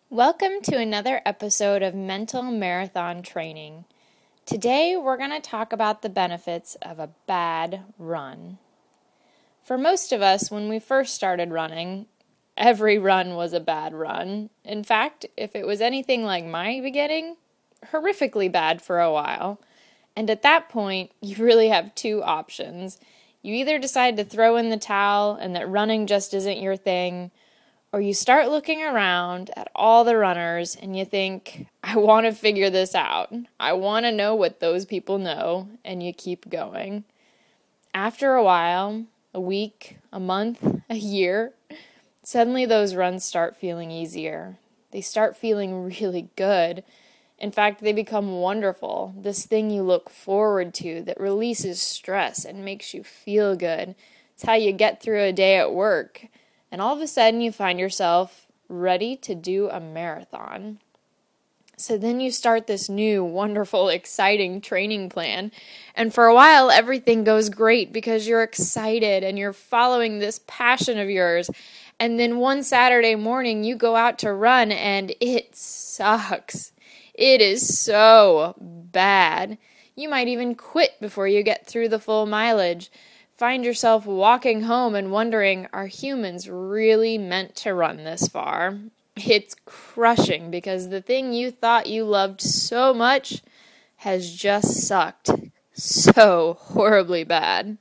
Welcome to another episode of Mental Marathon Training. Today we're going to talk about the benefits of a bad run. For most of us, when we first started running, every run was a bad run. In fact, if it was anything like my beginning, horrifically bad for a while. And at that point, you really have two options. You either decide to throw in the towel and that running just isn't your thing, or you start looking around at all the runners and you think, I want to figure this out. I want to know what those people know, and you keep going. After a while, a week, a month, a year, suddenly those runs start feeling easier. They start feeling really good. In fact, they become wonderful. This thing you look forward to that releases stress and makes you feel good. It's how you get through a day at work. And all of a sudden you find yourself ready to do a marathon. So then you start this new, wonderful, exciting training plan. And for a while, everything goes great because you're excited and you're following this passion of yours. And then one Saturday morning, you go out to run and it sucks. It is so bad. You might even quit before you get through the full mileage. Find yourself walking home and wondering, are humans really meant to run this far? It's crushing because the thing you thought you loved so much has just sucked so horribly bad.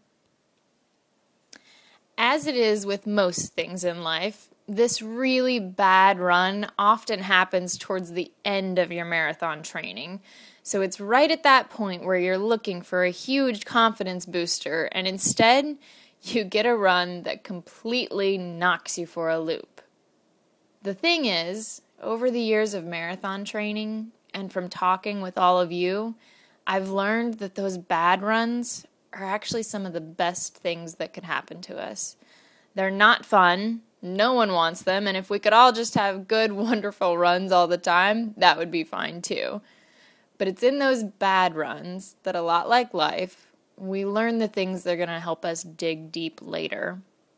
As it is with most things in life, this really bad run often happens towards the end of your marathon training. So it's right at that point where you're looking for a huge confidence booster, and instead, you get a run that completely knocks you for a loop. The thing is, over the years of marathon training, and from talking with all of you, I've learned that those bad runs are actually some of the best things that can happen to us. They're not fun, no one wants them, and if we could all just have good, wonderful runs all the time, that would be fine too. But it's in those bad runs that, a lot like life, we learn the things that are going to help us dig deep later.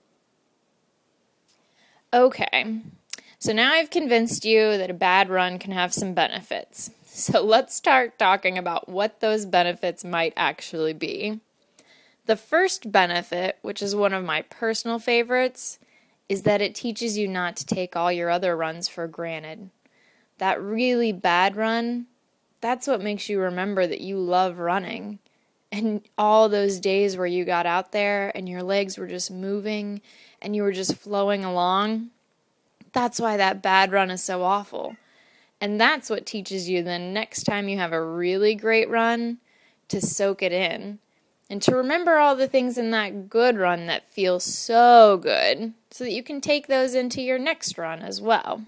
Okay, so now I've convinced you that a bad run can have some benefits. So let's start talking about what those benefits might actually be. The first benefit, which is one of my personal favorites, is that it teaches you not to take all your other runs for granted. That really bad run, that's what makes you remember that you love running. And all those days where you got out there and your legs were just moving and you were just flowing along, that's why that bad run is so awful. And that's what teaches you the next time you have a really great run to soak it in. And to remember all the things in that good run that feel so good so that you can take those into your next run as well.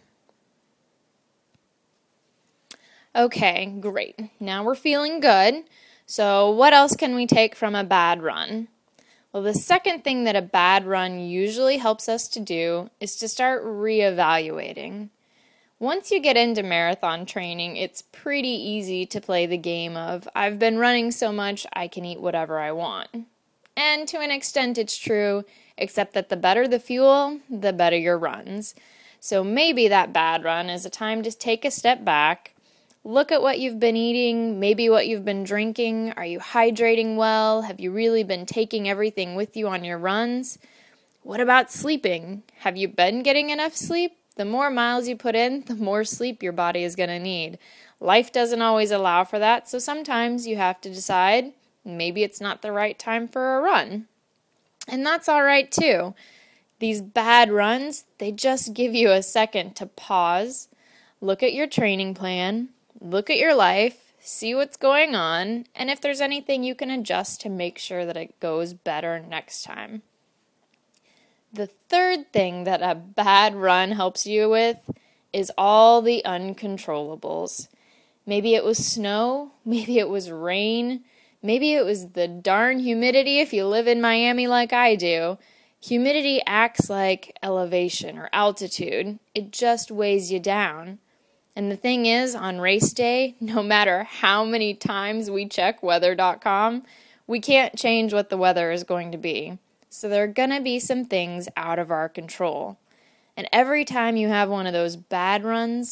Okay, great. Now we're feeling good. So what else can we take from a bad run? Well, the second thing that a bad run usually helps us to do is to start reevaluating. Once you get into marathon training, it's pretty easy to play the game of, I've been running so much, I can eat whatever I want. And to an extent, it's true, except that the better the fuel, the better your runs. So maybe that bad run is a time to take a step back. Look at what you've been eating, maybe what you've been drinking. Are you hydrating well? Have you really been taking everything with you on your runs? What about sleeping? Have you been getting enough sleep? The more miles you put in, the more sleep your body is going to need. Life doesn't always allow for that, so sometimes you have to decide maybe it's not the right time for a run. And that's all right too. These bad runs, they just give you a second to pause, look at your training plan, look at your life, see what's going on, and if there's anything you can adjust to make sure that it goes better next time. The third thing that a bad run helps you with is all the uncontrollables. Maybe it was snow, maybe it was rain, maybe it was the darn humidity if you live in Miami like I do. Humidity acts like elevation or altitude. It just weighs you down. And the thing is, on race day, no matter how many times we check weather.com, we can't change what the weather is going to be. So there are going to be some things out of our control. And every time you have one of those bad runs,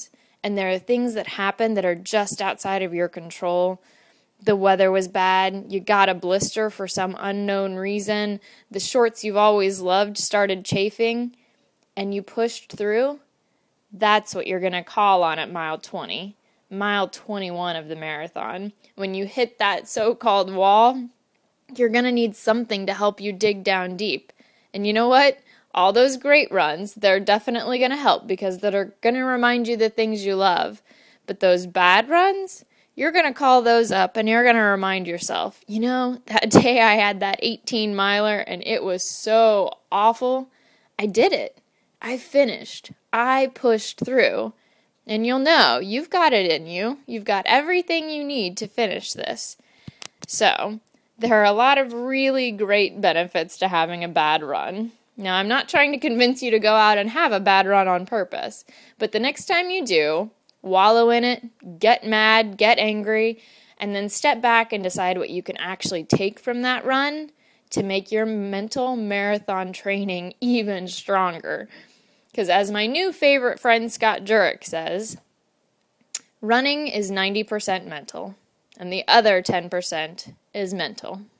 and there are things that happen that are just outside of your control. The weather was bad, you got a blister for some unknown reason, the shorts you've always loved started chafing, and you pushed through, that's what you're going to call on at mile 20, mile 21 of the marathon. When you hit that so-called wall, you're going to need something to help you dig down deep. And you know what? All those great runs, they're definitely going to help because they're going to remind you the things you love. But those bad runs, you're going to call those up and you're going to remind yourself, you know, that day I had that 18-miler and it was so awful. I did it. I finished. I pushed through. And you'll know you've got it in you. You've got everything you need to finish this. So, there are a lot of really great benefits to having a bad run. Now, I'm not trying to convince you to go out and have a bad run on purpose, but the next time you do, wallow in it, get mad, get angry, and then step back and decide what you can actually take from that run to make your mental marathon training even stronger. Because as my new favorite friend Scott Jurek says, running is 90% mental, and the other 10% is mental.